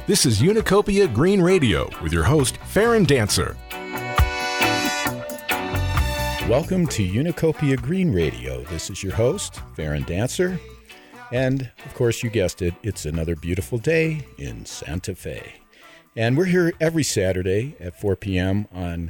This is Unicopia Green Radio with your host, Farron Dancer. Welcome to Unicopia Green Radio. This is your host, Farron Dancer. And, of course, you guessed it, it's another beautiful day in Santa Fe. And we're here every Saturday at 4 p.m. on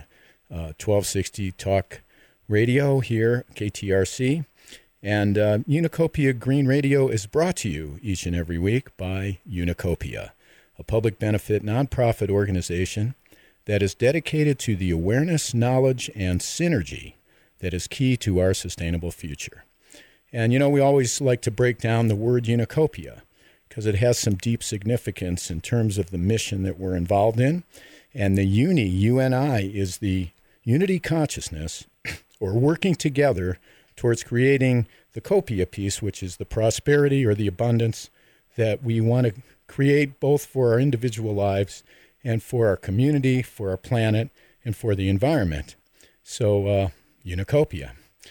1260 Talk Radio here, KTRC. And Unicopia Green Radio is brought to you each and every week by Unicopia, a public benefit nonprofit organization that is dedicated to the awareness, knowledge, and synergy that is key to our sustainable future. And, you know, we always like to break down the word Unicopia because it has some deep significance in terms of the mission that we're involved in. And the UNI, is the unity consciousness, or working together towards creating the copia piece, which is the prosperity or the abundance that we want to create both for our individual lives and for our community, for our planet, and for the environment. So, Unicopia.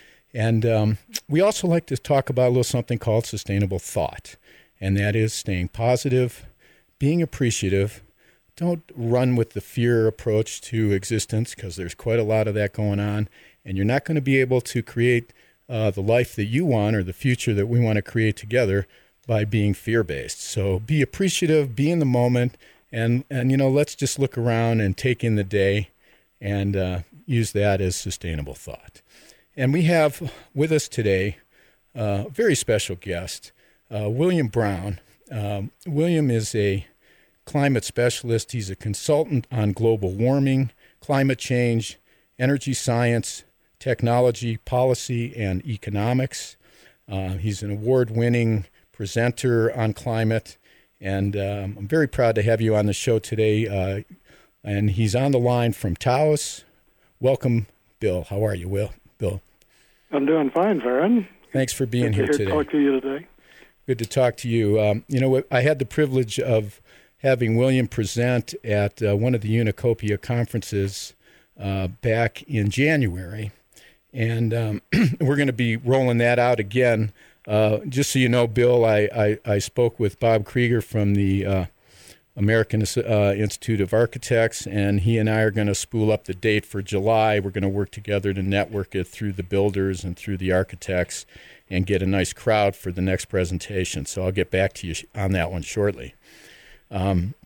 And we also like to talk about a little something called sustainable thought, and that is staying positive, being appreciative. Don't run with the fear approach to existence because there's quite a lot of that going on, and you're not going to be able to create the life that you want or the future that we want to create together by being fear-based. So be appreciative, be in the moment, and you know, let's just look around and take in the day and use that as sustainable thought. And we have with us today a very special guest, William Brown. William is a climate specialist. He's a consultant on global warming, climate change, energy science, technology, policy, and economics. He's an award-winning presenter on climate, and I'm very proud to have you on the show today. And he's on the line from Taos. Welcome, Bill. How are you, Bill? I'm doing fine, Farron. Thanks for being here today. Good to talk to you today. Good to talk to you. You know, I had the privilege of having William present at one of the Unicopia conferences back in January. And we're going to be rolling that out again. Just so you know, Bill, I spoke with Bob Krieger from the American Institute of Architects, and he and I are going to spool up the date for July. We're going to work together to network it through the builders and through the architects and get a nice crowd for the next presentation. So I'll get back to you on that one shortly. And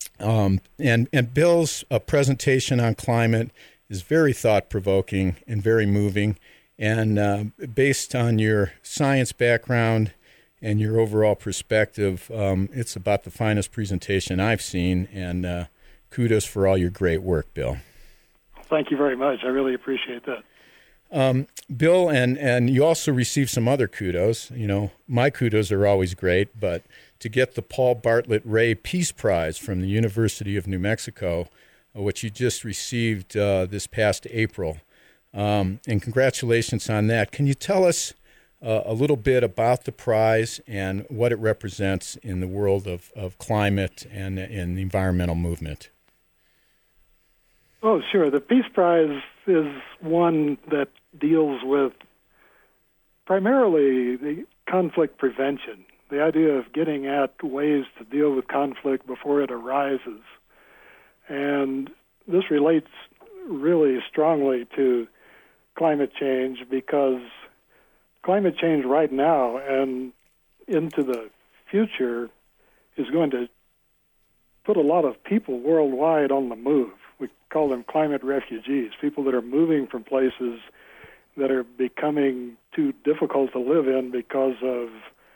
Bill's presentation on climate is very thought-provoking and very moving. And based on your science background and your overall perspective, it's about the finest presentation I've seen. And kudos for all your great work, Bill. Thank you very much. I really appreciate that. Bill, and you also received some other kudos. You know, my kudos are always great, but to get the Paul Bartlett Ray Peace Prize from the University of New Mexico, which you just received this past April. And congratulations on that. Can you tell us a little bit about the prize and what it represents in the world of climate and in the environmental movement? Oh, sure. The Peace Prize is one that deals with primarily the conflict prevention, the idea of getting at ways to deal with conflict before it arises. And this relates really strongly to climate change because climate change right now and into the future is going to put a lot of people worldwide on the move. We call them climate refugees, people that are moving from places that are becoming too difficult to live in because of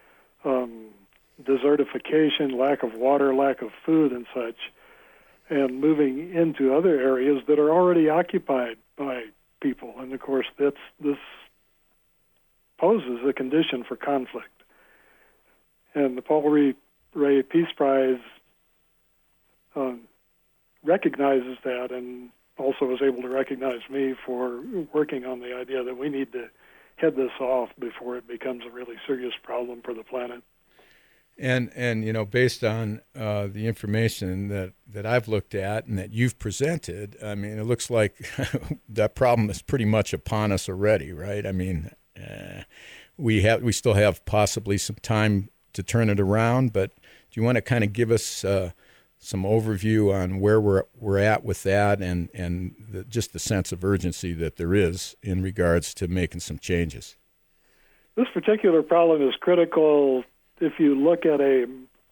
desertification, lack of water, lack of food and such, and moving into other areas that are already occupied by people. And, of course, this poses a condition for conflict. And the Paul Ray Peace Prize recognizes that and also was able to recognize me for working on the idea that we need to head this off before it becomes a really serious problem for the planet. And you know, based on the information that I've looked at and that you've presented, I mean, it looks like that problem is pretty much upon us already, right? I mean, we still have possibly some time to turn it around, but do you want to kind of give us some overview on where we're at with that, and just the sense of urgency that there is in regards to making some changes. This particular problem is critical if you look at a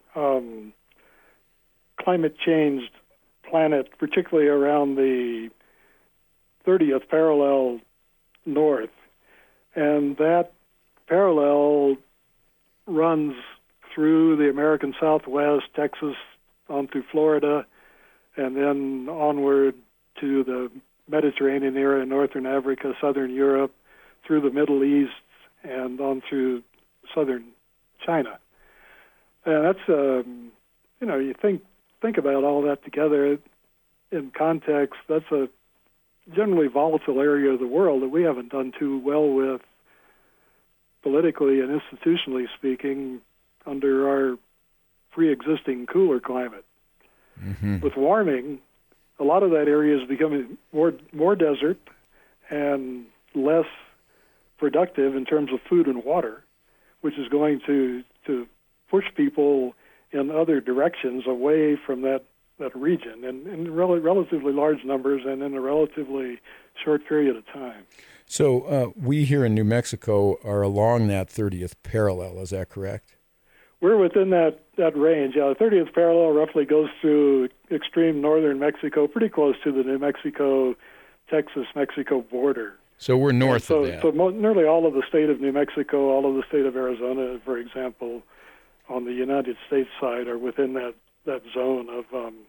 climate-changed planet, particularly around the 30th parallel north. And that parallel runs through the American Southwest, Texas, on through Florida, and then onward to the Mediterranean area, northern Africa, southern Europe, through the Middle East, and on through southern China. And that's, you think about all that together in context, that's a generally volatile area of the world that we haven't done too well with, politically and institutionally speaking, under our pre-existing cooler climate. Mm-hmm. With warming, a lot of that area is becoming more desert and less productive in terms of food and water, which is going to push people in other directions away from that region, and in relatively large numbers and in a relatively short period of time. So we here in New Mexico are along that 30th parallel, is that correct? We're within that range. The 30th parallel roughly goes through extreme northern Mexico, pretty close to the New Mexico, Texas-Mexico border. So we're north of that. So nearly all of the state of New Mexico, all of the state of Arizona, for example, on the United States side, are within that zone of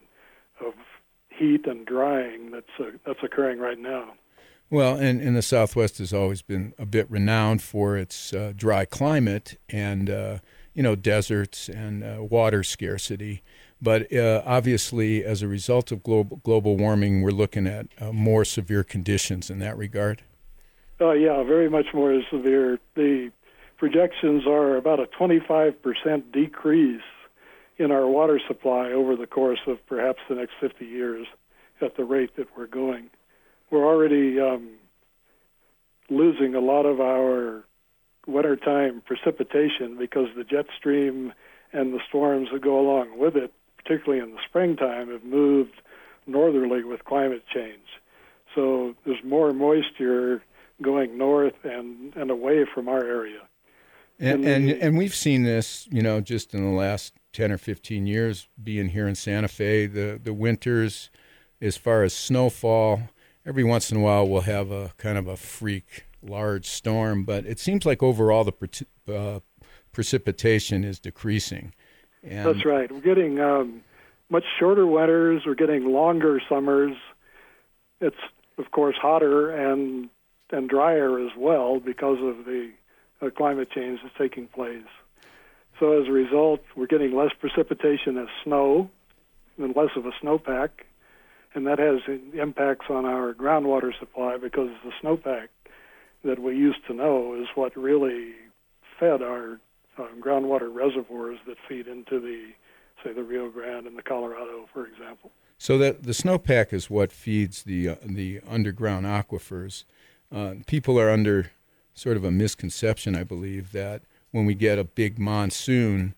heat and drying that's occurring right now. Well, and the Southwest has always been a bit renowned for its dry climate and deserts and water scarcity. But obviously, as a result of global warming, we're looking at more severe conditions in that regard. Yeah, very much more severe. The projections are about a 25% decrease in our water supply over the course of perhaps the next 50 years at the rate that we're going. We're already losing a lot of our wintertime precipitation because the jet stream and the storms that go along with it, particularly in the springtime, have moved northerly with climate change. So there's more moisture going north and away from our area. And we've seen this, just in the last 10 or 15 years being here in Santa Fe. The winters, as far as snowfall, every once in a while we'll have a kind of a freak large storm, but it seems like overall the precipitation is decreasing. And that's right. We're getting much shorter winters. We're getting longer summers. It's, of course, hotter and drier as well because of the climate change that's taking place. So as a result, we're getting less precipitation as snow and less of a snowpack, and that has impacts on our groundwater supply because the snowpack that we used to know is what really fed our groundwater reservoirs that feed into the Rio Grande and the Colorado, for example. So that the snowpack is what feeds the underground aquifers. People are under sort of a misconception, I believe, that when we get a big monsoon,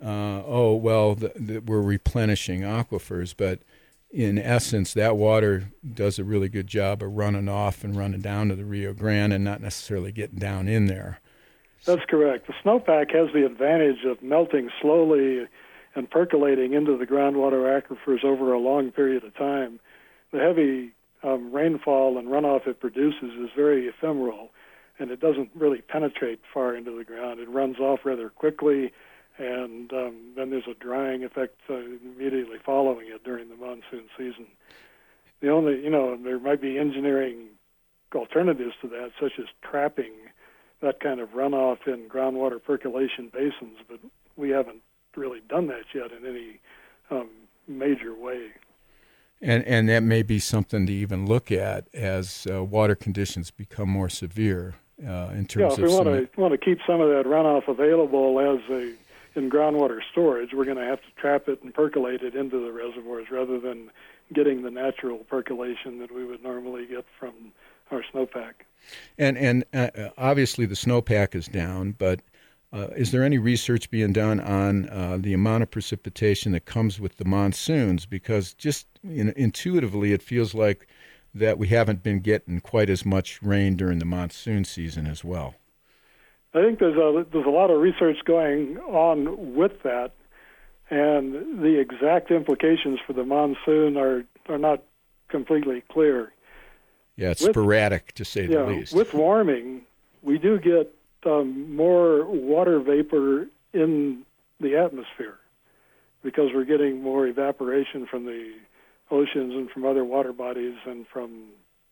we're replenishing aquifers. But in essence, that water does a really good job of running off and running down to the Rio Grande and not necessarily getting down in there. That's correct. The snowpack has the advantage of melting slowly and percolating into the groundwater aquifers over a long period of time. The heavy rainfall and runoff it produces is very ephemeral, and it doesn't really penetrate far into the ground. It runs off rather quickly, and then there's a drying effect immediately following it during the monsoon season. The only, there might be engineering alternatives to that, such as trapping that kind of runoff in groundwater percolation basins, but we haven't really done that yet in any major way. And that may be something to even look at as water conditions become more severe in terms of... Yeah, if we want to keep some of that runoff available in groundwater storage, we're going to have to trap it and percolate it into the reservoirs rather than getting the natural percolation that we would normally get from our snowpack. And obviously the snowpack is down, but is there any research being done on the amount of precipitation that comes with the monsoons? Because just intuitively, it feels like that we haven't been getting quite as much rain during the monsoon season as well. I think there's a lot of research going on with that, and the exact implications for the monsoon are not completely clear. Yeah, it's sporadic, to say the least. With warming, we do get more water vapor in the atmosphere because we're getting more evaporation from the oceans and from other water bodies and from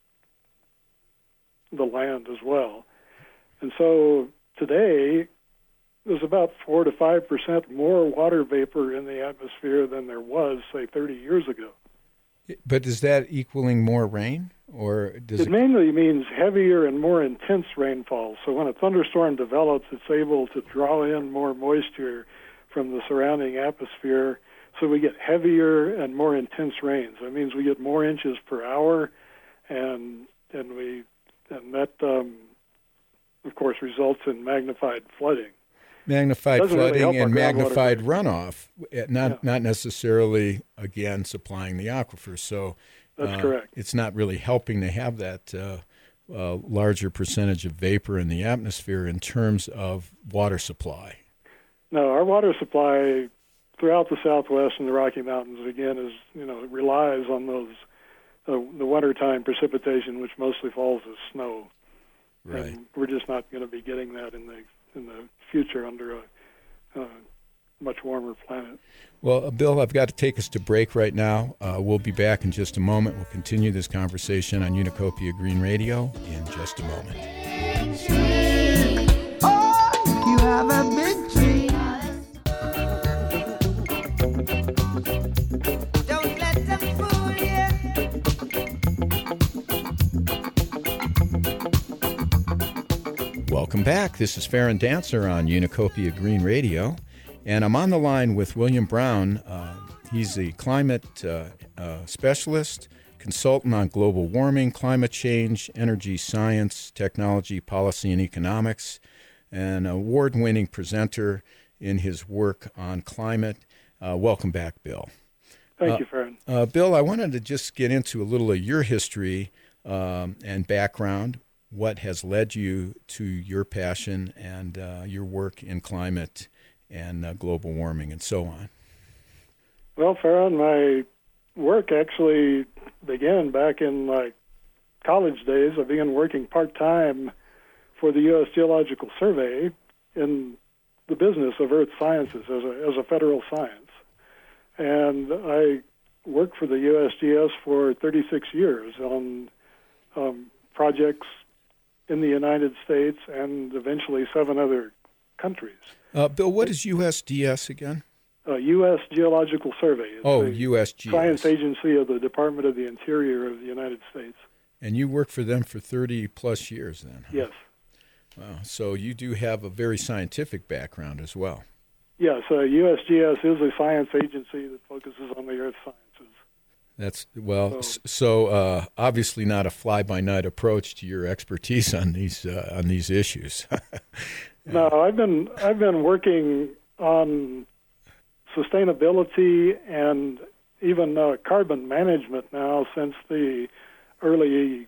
the land as well. And so today, there's about 4 to 5% more water vapor in the atmosphere than there was, say, 30 years ago. But is that equaling more rain? Or does it mainly means heavier and more intense rainfall. So when a thunderstorm develops, it's able to draw in more moisture from the surrounding atmosphere. So we get heavier and more intense rains. That means we get more inches per hour, and that, of course, results in magnified flooding. Magnified flooding and magnified runoff, not necessarily, again, supplying the aquifer. So that's correct. It's not really helping to have that larger percentage of vapor in the atmosphere in terms of water supply. No, our water supply throughout the Southwest and the Rocky Mountains, again, relies on those the wintertime precipitation, which mostly falls as snow. Right. And we're just not going to be getting that in the future under a much warmer planet. Well, Bill, I've got to take us to break right now. We'll be back in just a moment. We'll continue this conversation on Unicopia Green Radio in just a moment. Oh, you have a big tree. Don't let them fool you. Welcome back. This is Farron Dancer on Unicopia Green Radio. And I'm on the line with William Brown. He's a climate specialist, consultant on global warming, climate change, energy science, technology, policy, and economics, and award-winning presenter in his work on climate. Welcome back, Bill. Thank you, Farron. Bill, I wanted to just get into a little of your history and background, what has led you to your passion and your work in climate and global warming and so on. Well, Farron, my work actually began back in my college days. I began working part-time for the U.S. Geological Survey in the business of earth sciences as a federal science. And I worked for the USGS for 36 years on projects in the United States and eventually 7 other countries. Bill, what is USDS again? U.S. Geological Survey. It's USGS. Science agency of the Department of the Interior of the United States. And you worked for them for 30-plus years then? Huh? Yes. Wow. So you do have a very scientific background as well. Yes, USGS is a science agency that focuses on the earth sciences. That's so obviously not a fly-by-night approach to your expertise on these issues. No, I've been working on sustainability and even carbon management now since the early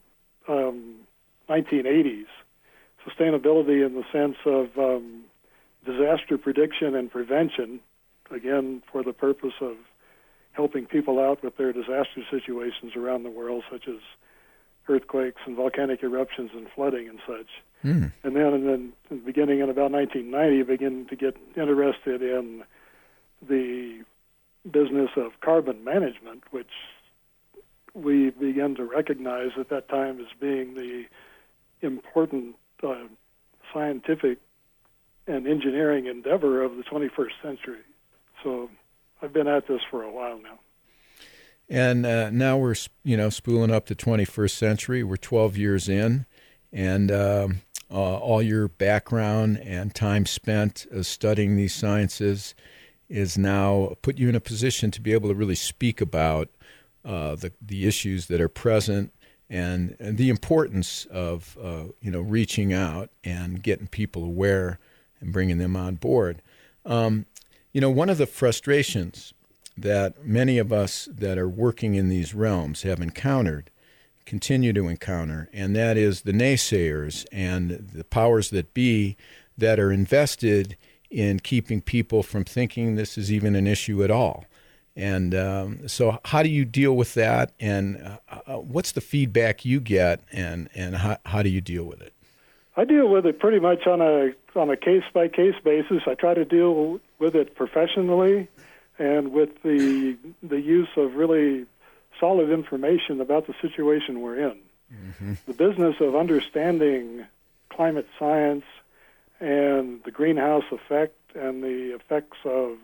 1980s. Sustainability in the sense of disaster prediction and prevention, again, for the purpose of helping people out with their disaster situations around the world, such as earthquakes and volcanic eruptions and flooding and such. And then beginning in about 1990, began to get interested in the business of carbon management, which we began to recognize at that time as being the important scientific and engineering endeavor of the 21st century. So I've been at this for a while now. And now we're, spooling up to 21st century. We're 12 years in, and all your background and time spent studying these sciences is now put you in a position to be able to really speak about the issues that are present and the importance of reaching out and getting people aware and bringing them on board. One of the frustrations that many of us that are working in these realms have encountered, continue to encounter, and that is the naysayers and the powers that be that are invested in keeping people from thinking this is even an issue at all. And so how do you deal with that, and what's the feedback you get, and how do you deal with it? I deal with it pretty much on a case-by-case basis. I try to deal with it professionally and with the use of really solid information about the situation we're in. Mm-hmm. The business of understanding climate science and the greenhouse effect and the effects of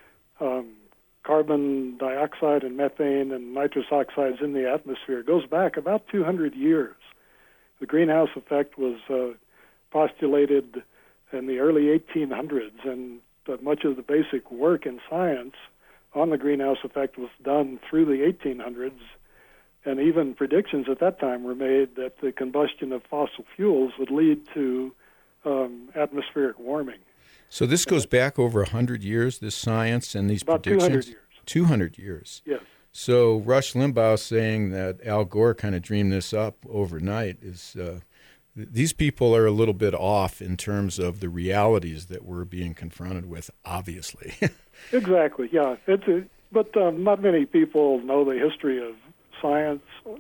carbon dioxide and methane and nitrous oxides in the atmosphere goes back about 200 years. The greenhouse effect was postulated in the early 1800s, and much of the basic work in science on the greenhouse effect was done through the 1800s, and even predictions at that time were made that the combustion of fossil fuels would lead to atmospheric warming. So this goes back over 100 years, this science and these about predictions? 200 years. 200 years. Yes. So Rush Limbaugh saying that Al Gore kind of dreamed this up overnight is these people are a little bit off in terms of the realities that we're being confronted with, obviously. Exactly, yeah. But not many people know the history of science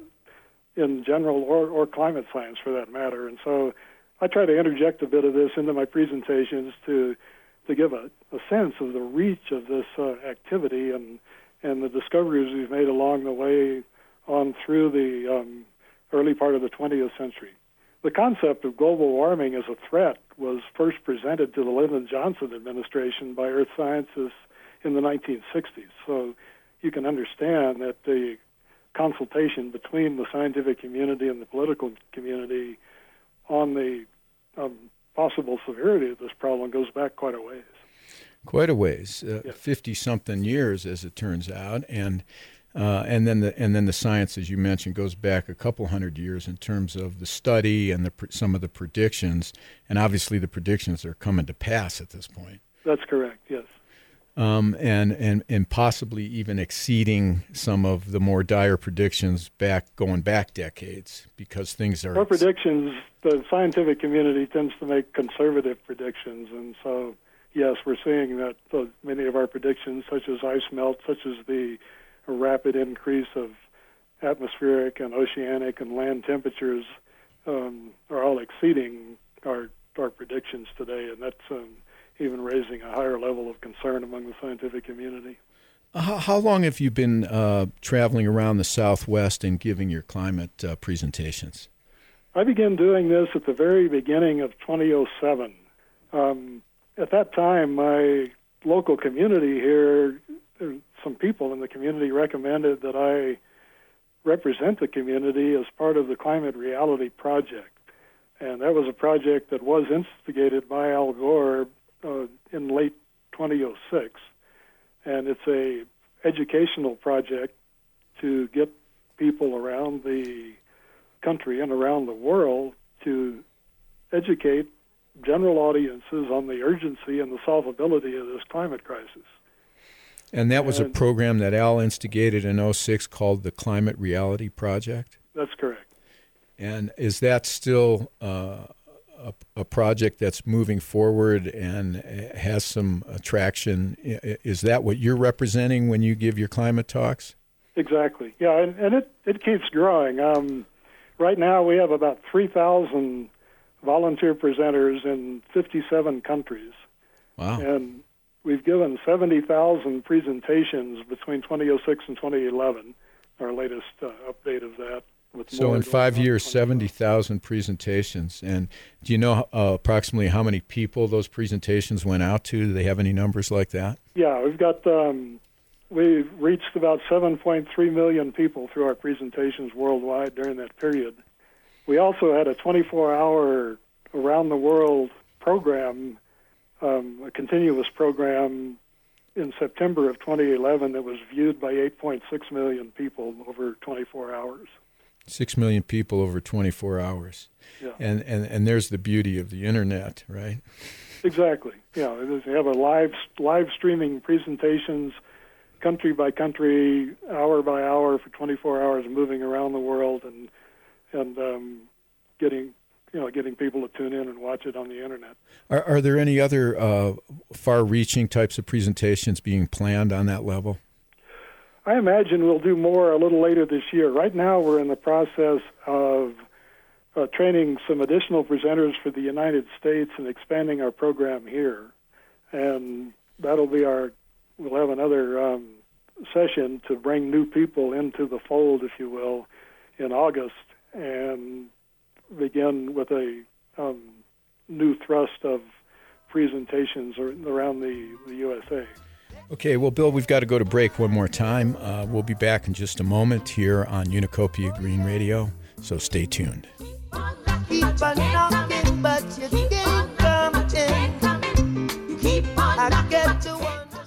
in general or climate science for that matter. And so I try to interject a bit of this into my presentations to give a sense of the reach of this activity and the discoveries we've made along the way on through the early part of the 20th century. The concept of global warming as a threat was first presented to the Lyndon Johnson administration by earth scientists in the 1960s. So you can understand that the consultation between the scientific community and the political community on the possible severity of this problem goes back quite a ways. Quite a ways, Yeah. 50-something years, as it turns out, and then the science, as you mentioned, goes back a couple hundred years in terms of the study and some of the predictions, and obviously the predictions are coming to pass at this point. That's correct. Yes. And possibly even exceeding some of the more dire predictions going back decades, because things are. Our predictions, the scientific community tends to make conservative predictions, and so yes, we're seeing that many of our predictions, such as ice melt, such as the rapid increase of atmospheric and oceanic and land temperatures, are all exceeding our predictions today, and that's even raising a higher level of concern among the scientific community. How long have you been traveling around the Southwest and giving your climate presentations? I began doing this at the very beginning of 2007. At that time, my local community here, some people in the community recommended that I represent the community as part of the Climate Reality Project. And that was a project that was instigated by Al Gore in late 2006. And it's a educational project to get people around the country and around the world to educate general audiences on the urgency and the solvability of this climate crisis. And that was a program that Al instigated in 2006 called the Climate Reality Project? That's correct. And is that still a project that's moving forward and has some traction? Is that what you're representing when you give your climate talks? Exactly. Yeah, and it keeps growing. Right now we have about 3,000 volunteer presenters in 57 countries. Wow. And we've given 70,000 presentations between 2006 and 2011, our latest update of that. So in 5 years, 70,000 presentations. And do you know approximately how many people those presentations went out to? Do they have any numbers like that? Yeah, we've reached about 7.3 million people through our presentations worldwide during that period. We also had a 24-hour around-the-world program, a continuous program in September of 2011 that was viewed by 8.6 million people over 24 hours. 6 million people over 24 hours. Yeah. And there's the beauty of the internet, right? Exactly. Yeah, they have a live streaming presentations, country by country, hour by hour for 24 hours, moving around the world, and getting people to tune in and watch it on the internet. Are there any other far-reaching types of presentations being planned on that level? I imagine we'll do more a little later this year. Right now, we're in the process of training some additional presenters for the United States and expanding our program here. And that'll be we'll have another session to bring new people into the fold, if you will, in August, and begin with a new thrust of presentations around the USA. Okay, well, Bill, we've got to go to break one more time. We'll be back in just a moment here on Unicopia Green Radio, so stay tuned. Keep on knocking, but you can't come in. You keep on knocking. I get to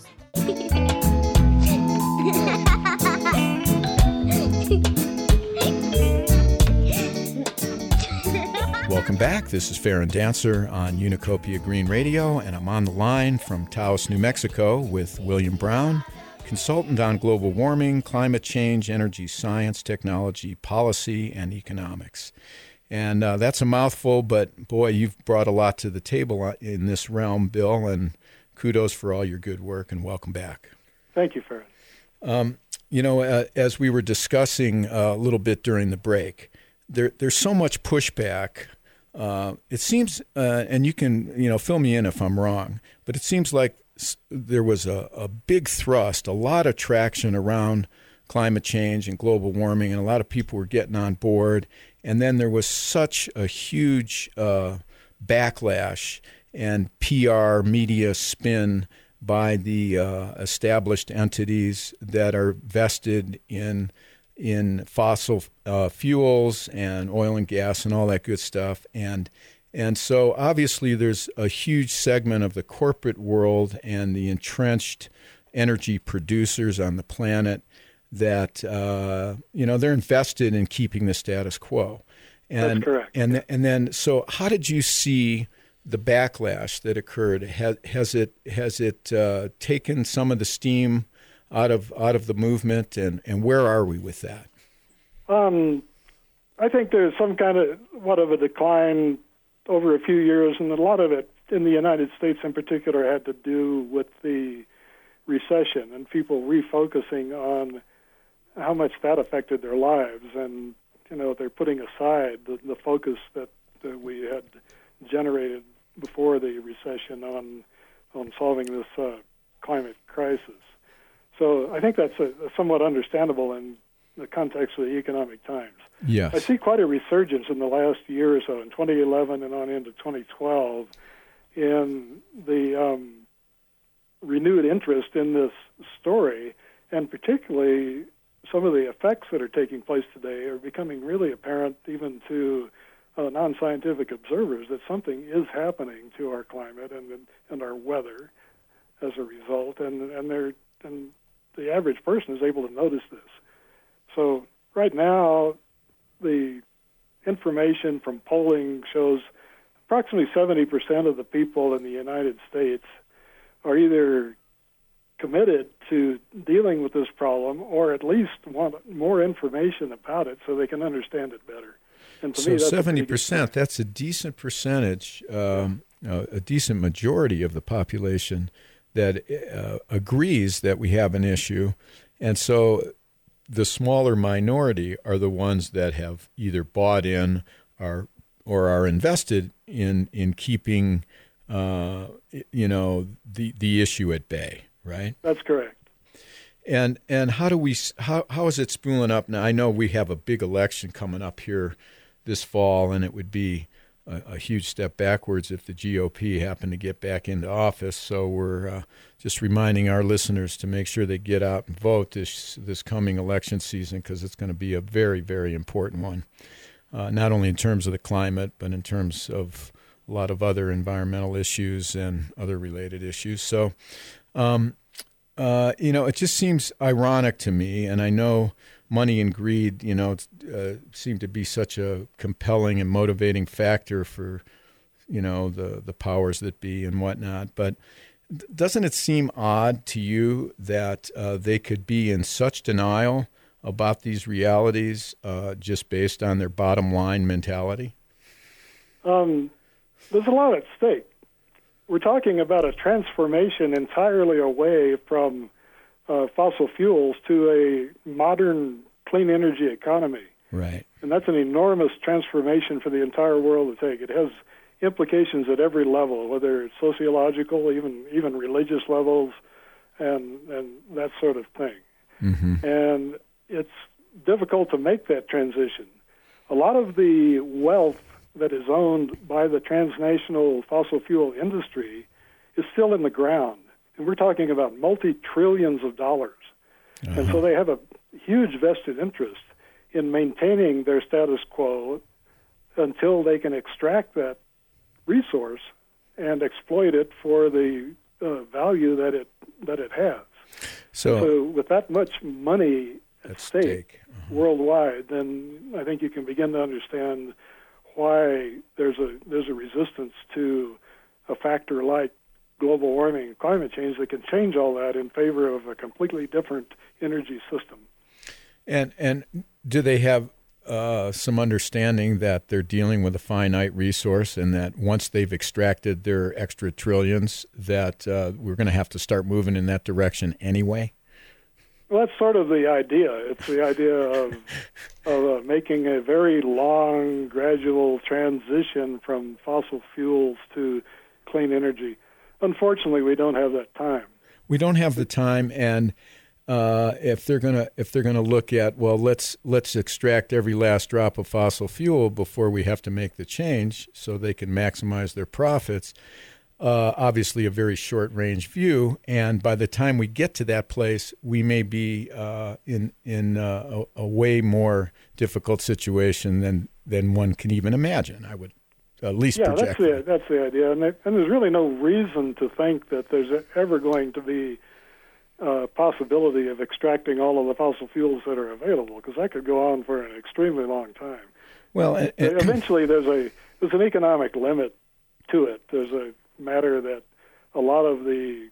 Welcome back. This is Farron Dancer on Unicopia Green Radio, and I'm on the line from Taos, New Mexico with William Brown, consultant on global warming, climate change, energy science, technology, policy, and economics. And that's a mouthful, but boy, you've brought a lot to the table in this realm, Bill, and kudos for all your good work, and welcome back. Thank you, Farron. As we were discussing a little bit during the break, there's so much pushback. It seems, and you can fill me in if I'm wrong, but it seems like there was a big thrust, a lot of traction around climate change and global warming, and a lot of people were getting on board. And then there was such a huge backlash and PR media spin by the established entities that are vested in fossil fuels and oil and gas and all that good stuff. And so obviously there's a huge segment of the corporate world and the entrenched energy producers on the planet that, they're invested in keeping the status quo. And, that's correct. And then, so how did you see the backlash that occurred? Has it taken some of the steam out of the movement, and where are we with that? I think there's some kind of a decline over a few years, and a lot of it in the United States in particular had to do with the recession and people refocusing on how much that affected their lives, and they're putting aside the focus that we had generated before the recession on solving this climate crisis. So I think that's somewhat understandable in the context of the economic times. Yes. I see quite a resurgence in the last year or so, in 2011 and on into 2012, in the renewed interest in this story, and particularly some of the effects that are taking place today are becoming really apparent even to non-scientific observers, that something is happening to our climate and our weather as a result, and the average person is able to notice this. So right now, the information from polling shows approximately 70% of the people in the United States are either committed to dealing with this problem or at least want more information about it so they can understand it better. And to so me, that's 70%, that's a decent percentage, a decent majority of the population that agrees that we have an issue. And so the smaller minority are the ones that have either bought in or are invested in keeping the issue at bay, right? That's correct. And how is it spooling up now? I know we have a big election coming up here this fall, and it would be a huge step backwards if the GOP happened to get back into office. So we're just reminding our listeners to make sure they get out and vote this coming election season, because it's going to be a very, very important one, not only in terms of the climate, but in terms of a lot of other environmental issues and other related issues. So, it just seems ironic to me, and I know money and greed, seem to be such a compelling and motivating factor for the powers that be and whatnot. But doesn't it seem odd to you that they could be in such denial about these realities just based on their bottom line mentality? There's a lot at stake. We're talking about a transformation entirely away from fossil fuels to a modern clean energy economy. Right. And that's an enormous transformation for the entire world to take. It has implications at every level, whether it's sociological, even religious levels, and that sort of thing. Mm-hmm. And it's difficult to make that transition. A lot of the wealth that is owned by the transnational fossil fuel industry is still in the ground. And we're talking about multi-trillions of dollars. Uh-huh. And so they have a huge vested interest in maintaining their status quo until they can extract that resource and exploit it for the value that it has. So with that much money at stake worldwide, then I think you can begin to understand why there's a resistance to a factor like global warming and climate change that can change all that in favor of a completely different energy system. And do they have some understanding that they're dealing with a finite resource and that once they've extracted their extra trillions that we're going to have to start moving in that direction anyway? Well, that's sort of the idea. It's the idea of making a very long, gradual transition from fossil fuels to clean energy. Unfortunately, we don't have that time. We don't have the time, and if they're gonna look at, well, let's extract every last drop of fossil fuel before we have to make the change, so they can maximize their profits. Obviously, a very short-range view, and by the time we get to that place, we may be in a way more difficult situation than one can even imagine. I would at least project. Yeah, that's the idea, and there's really no reason to think that there's ever going to be a possibility of extracting all of the fossil fuels that are available, because that could go on for an extremely long time. Well, eventually, there's an economic limit to it. There's a matter that a lot of the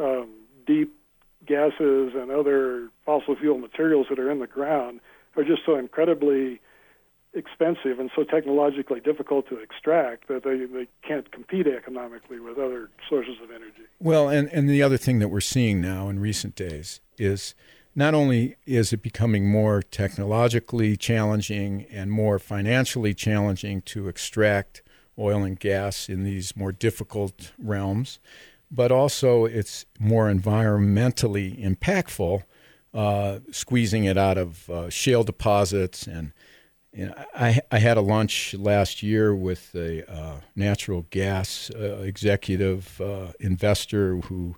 deep gases and other fossil fuel materials that are in the ground are just so incredibly expensive and so technologically difficult to extract that they can't compete economically with other sources of energy. Well, and the other thing that we're seeing now in recent days is not only is it becoming more technologically challenging and more financially challenging to extract oil and gas in these more difficult realms, but also it's more environmentally impactful, squeezing it out of shale deposits. And I had a lunch last year with a natural gas executive investor who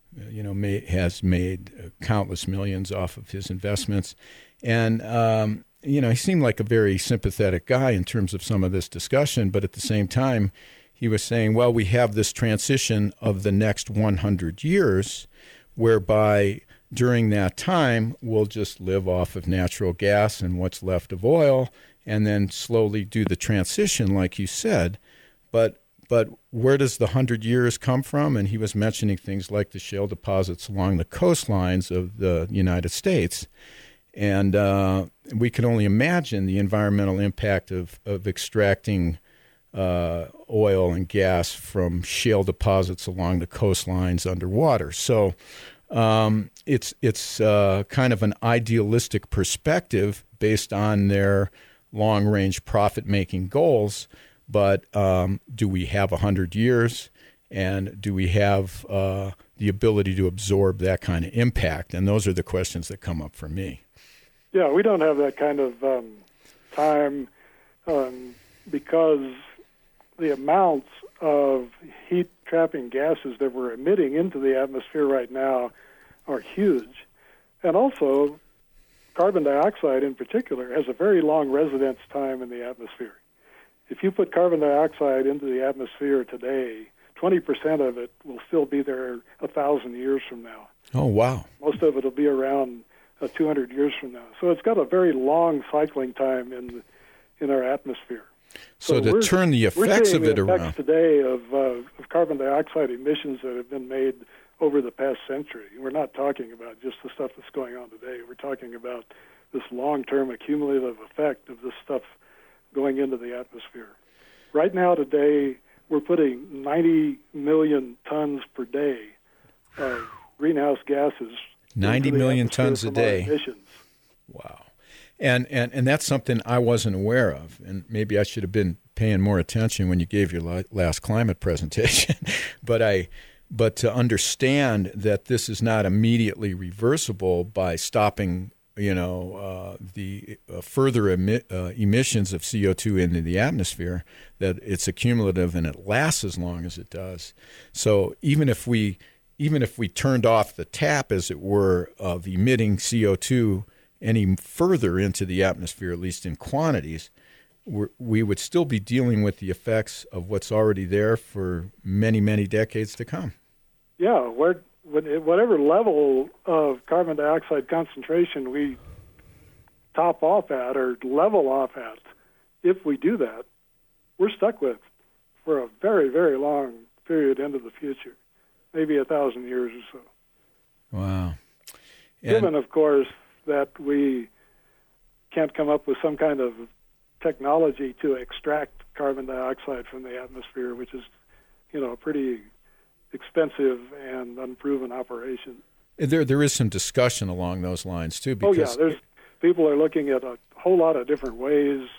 has made countless millions off of his investments. And he seemed like a very sympathetic guy in terms of some of this discussion, but at the same time, he was saying, well, we have this transition of the next 100 years whereby during that time, we'll just live off of natural gas and what's left of oil and then slowly do the transition, like you said. But where does the 100 years come from? And he was mentioning things like the shale deposits along the coastlines of the United States. And we can only imagine the environmental impact of extracting oil and gas from shale deposits along the coastlines underwater. So it's kind of an idealistic perspective based on their long-range profit-making goals. But do we have 100 years? And do we have the ability to absorb that kind of impact? And those are the questions that come up for me. Yeah, we don't have that kind of time because the amounts of heat-trapping gases that we're emitting into the atmosphere right now are huge. And also, carbon dioxide in particular has a very long residence time in the atmosphere. If you put carbon dioxide into the atmosphere today, 20% of it will still be there 1,000 years from now. Oh, wow. Most of it will be around 200 years from now. So it's got a very long cycling time in our atmosphere. So to turn the effects of it around. We're seeing the effects around today of carbon dioxide emissions that have been made over the past century. We're not talking about just the stuff that's going on today. We're talking about this long-term accumulative effect of this stuff going into the atmosphere. Right now, today, we're putting 90 million tons per day of greenhouse gases. 90 million tons a day. Emissions. Wow. And that's something I wasn't aware of, and maybe I should have been paying more attention when you gave your last climate presentation. But to understand that this is not immediately reversible by stopping, the further emissions of CO2 into the atmosphere, that it's accumulative and it lasts as long as it does. So even if we turned off the tap, as it were, of emitting CO2 any further into the atmosphere, at least in quantities, we would still be dealing with the effects of what's already there for many, many decades to come. Yeah, whatever level of carbon dioxide concentration we top off at or level off at, if we do that, we're stuck with for a very, very long period into the future, maybe 1,000 years or so. Wow. Given, of course, that we can't come up with some kind of technology to extract carbon dioxide from the atmosphere, which is, a pretty expensive and unproven operation. There is some discussion along those lines too. Because people are looking at a whole lot of different ways,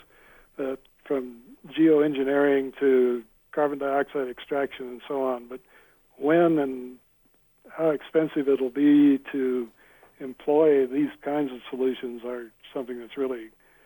from geoengineering to carbon dioxide extraction and so on. But when and how expensive it'll be to employ these kinds of solutions are something that's really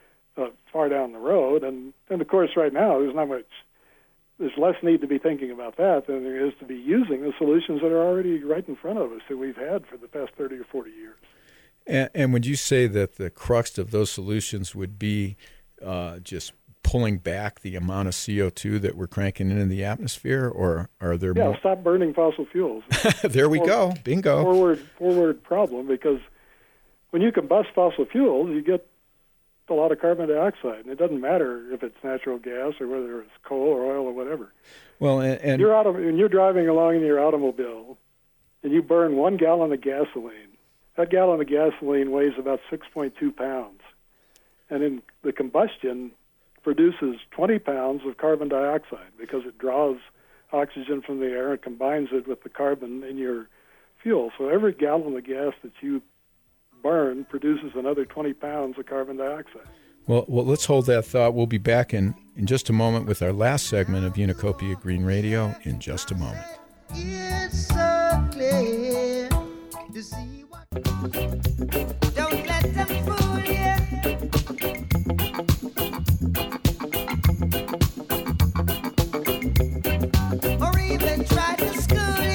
far down the road. And of course, right now, there's less need to be thinking about that than there is to be using the solutions that are already right in front of us that we've had for the past 30 or 40 years. And would you say that the crux of those solutions would be just pulling back the amount of CO2 that we're cranking into the atmosphere, or are there more? Stop burning fossil fuels. There we go. Bingo. Forward problem, because when you combust fossil fuels, you get a lot of carbon dioxide, and it doesn't matter if it's natural gas or whether it's coal or oil or whatever. Well, and when you're driving along in your automobile and you burn 1 gallon of gasoline, that gallon of gasoline weighs about 6.2 pounds, and in the combustion produces 20 pounds of carbon dioxide because it draws oxygen from the air and combines it with the carbon in your fuel. So every gallon of gas that you burn produces another 20 pounds of carbon dioxide. Well, let's hold that thought. We'll be back in just a moment with our last segment of Unacopia Green Radio in just a moment. It's so clear to see what... Don't let them fool you. Or even try to school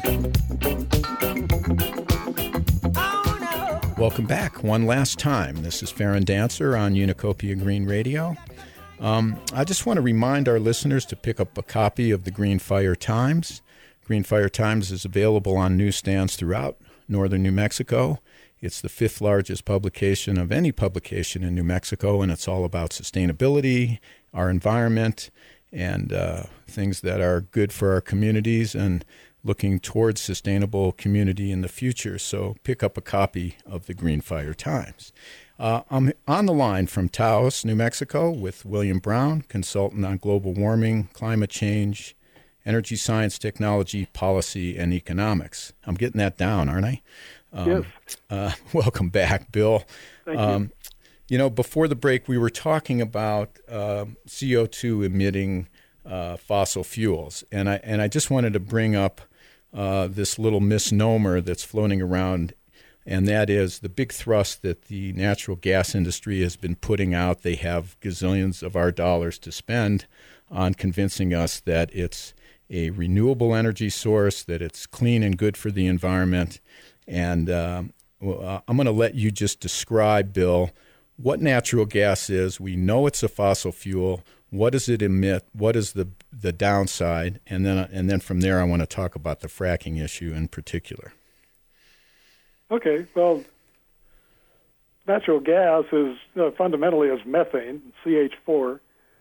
you. Oh, no. Welcome back one last time. This is Farron Dancer on Unacopia Green Radio. I just want to remind our listeners to pick up a copy of the Green Fire Times. Green Fire Times is available on newsstands throughout northern New Mexico. It's the 5th largest publication of any publication in New Mexico, and it's all about sustainability, our environment, and things that are good for our communities and looking towards sustainable community in the future. So pick up a copy of the Green Fire Times. I'm on the line from Taos, New Mexico, with William Brown, consultant on global warming, climate change, energy science, technology, policy, and economics. I'm getting that down, aren't I? Yes. Welcome back, Bill. Thank you. Before the break, we were talking about CO2 emitting fossil fuels, and I just wanted to bring up this little misnomer that's floating around, and that is the big thrust that the natural gas industry has been putting out. They have gazillions of our dollars to spend on convincing us that it's a renewable energy source, that it's clean and good for the environment. And I'm going to let you just describe, Bill, what natural gas is. We know it's a fossil fuel. What does it emit? What is the downside? And then from there, I want to talk about the fracking issue in particular. Okay. Well, natural gas is fundamentally is methane, CH4,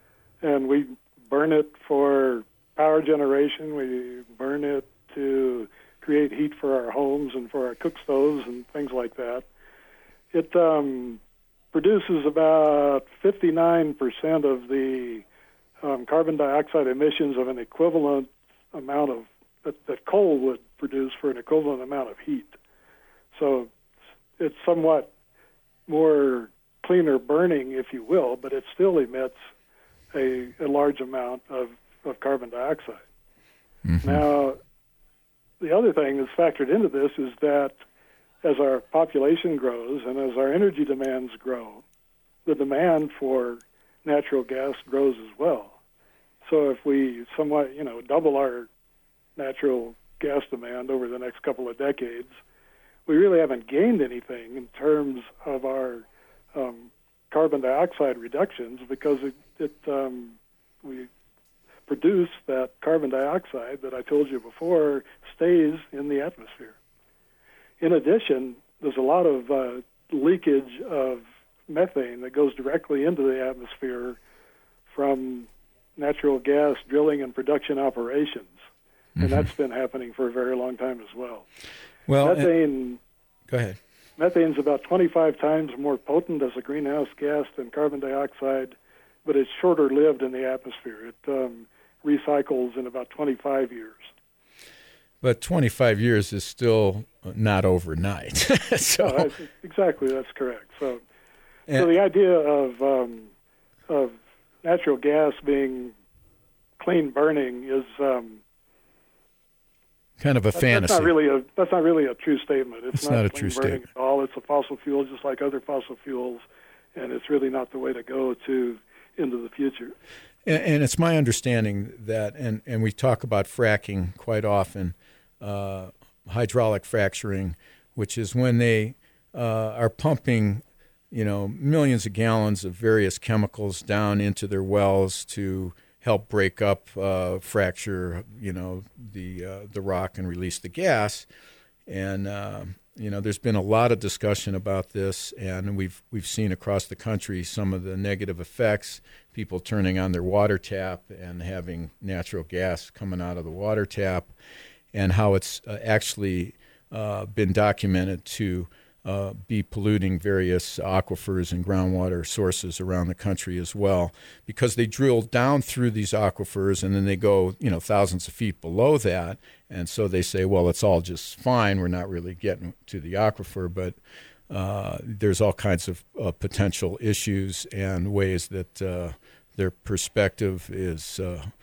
and we burn it for power generation. We burn it to create heat for our homes and for our cook stoves and things like that. It produces about 59% of the carbon dioxide emissions of an equivalent amount of that coal would produce for an equivalent amount of heat. So it's somewhat more cleaner burning, if you will, but it still emits a large amount of carbon dioxide. Mm-hmm. Now, the other thing that's factored into this is that as our population grows and as our energy demands grow, the demand for natural gas grows as well. So if we somewhat, double our natural gas demand over the next couple of decades, we really haven't gained anything in terms of our carbon dioxide reductions, because we produce that carbon dioxide that I told you before stays in the atmosphere. In addition, there's a lot of leakage of methane that goes directly into the atmosphere from natural gas drilling and production operations, and that's been happening for a very long time as well. Well, methane. Go ahead. Methane's about 25 times more potent as a greenhouse gas than carbon dioxide, but it's shorter lived in the atmosphere. It recycles in about 25 years. But 25 years is still not overnight. So, no, exactly, that's correct. So the idea of natural gas being clean burning is kind of a fantasy. That's not really a true statement. It's not a clean true burning statement at all. It's a fossil fuel just like other fossil fuels, and it's really not the way to go into the future. And it's my understanding that, and we talk about fracking quite often, hydraulic fracturing, which is when they are pumping, millions of gallons of various chemicals down into their wells to help break up, fracture, the rock and release the gas. And there's been a lot of discussion about this, and we've seen across the country some of the negative effects, people turning on their water tap and having natural gas coming out of the water tap, and how it's actually been documented to be polluting various aquifers and groundwater sources around the country as well, because they drill down through these aquifers and then they go, thousands of feet below that. And so they say, well, it's all just fine. We're not really getting to the aquifer, but there's all kinds of potential issues and ways that their perspective is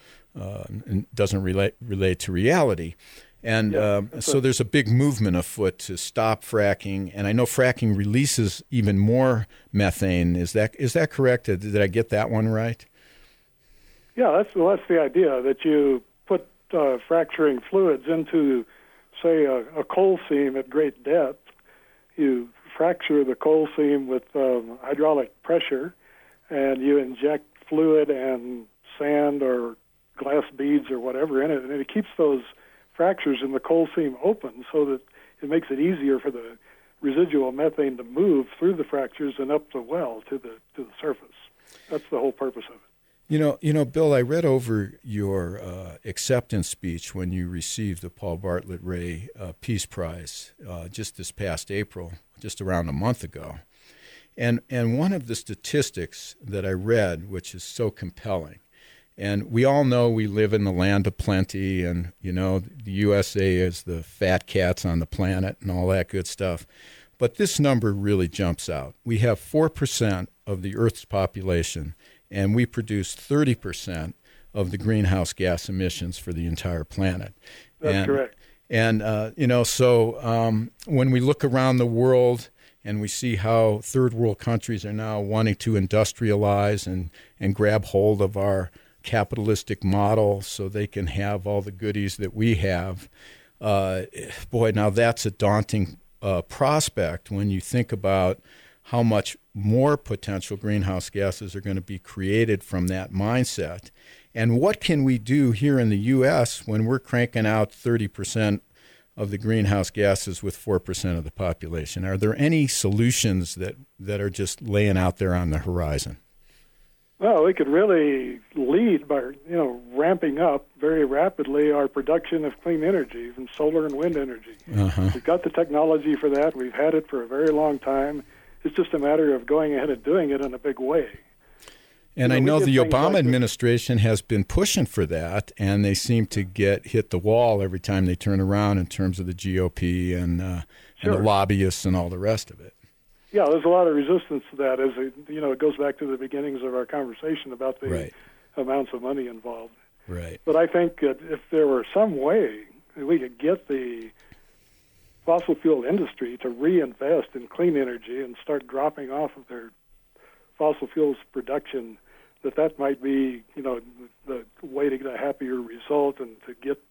doesn't relate to reality. And so there's a big movement afoot to stop fracking, and I know fracking releases even more methane. Is that correct? Did I get that one right? Yeah, that's the idea, that you put fracturing fluids into, say, a coal seam at great depth. You fracture the coal seam with hydraulic pressure, and you inject fluid and sand or glass beads or whatever in it, and it keeps those fractures in the coal seam open so that it makes it easier for the residual methane to move through the fractures and up the well to the surface. That's the whole purpose of it. Bill, I read over your acceptance speech when you received the Paul Bartlett Ray Peace Prize just this past April, just around a month ago. And one of the statistics that I read, which is so compelling, and we all know we live in the land of plenty, and, the USA is the fat cats on the planet and all that good stuff. But this number really jumps out. We have 4% of the Earth's population, and we produce 30% of the greenhouse gas emissions for the entire planet. That's correct. And, so when we look around the world and we see how third world countries are now wanting to industrialize and grab hold of our capitalistic model so they can have all the goodies that we have, now that's a daunting prospect when you think about how much more potential greenhouse gases are going to be created from that mindset. And what can we do here in the U.S. when we're cranking out 30% of the greenhouse gases with 4% of the population? Are there any solutions that are just laying out there on the horizon? Well, we could really lead by, ramping up very rapidly our production of clean energy, from solar and wind energy. Uh-huh. We've got the technology for that. We've had it for a very long time. It's just a matter of going ahead and doing it in a big way. And I know the Obama like administration has been pushing for that, and they seem to hit the wall every time they turn around in terms of the GOP and the lobbyists and all the rest of it. Yeah, there's a lot of resistance to that. As it goes back to the beginnings of our conversation about the amounts of money involved. Right. But I think that if there were some way that we could get the fossil fuel industry to reinvest in clean energy and start dropping off of their fossil fuels production, that might be, the way to get a happier result and to get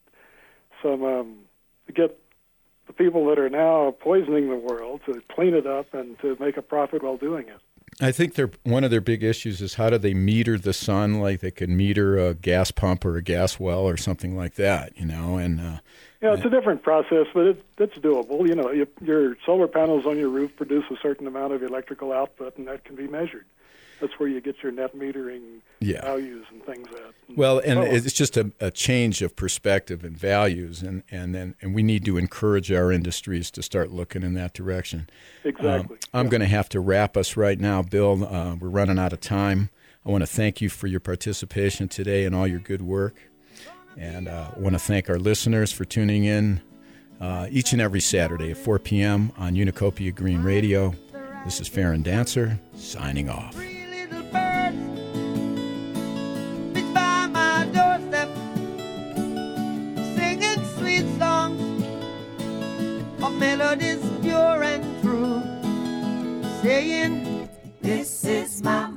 the people that are now poisoning the world to clean it up and to make a profit while doing it. I think one of their big issues is how do they meter the sun, like they could meter a gas pump or a gas well or something like that, and it's a different process, but it's doable. Your solar panels on your roof produce a certain amount of electrical output, and that can be measured. That's where you get your net metering values and things at. Well, and it's just a change of perspective and values, and we need to encourage our industries to start looking in that direction. Exactly. I'm going to have to wrap us right now, Bill. We're running out of time. I want to thank you for your participation today and all your good work. And I want to thank our listeners for tuning in each and every Saturday at 4 p.m. on Unicopia Green Radio. This is Farron Dancer, signing off. Melodies pure and true, saying, this is my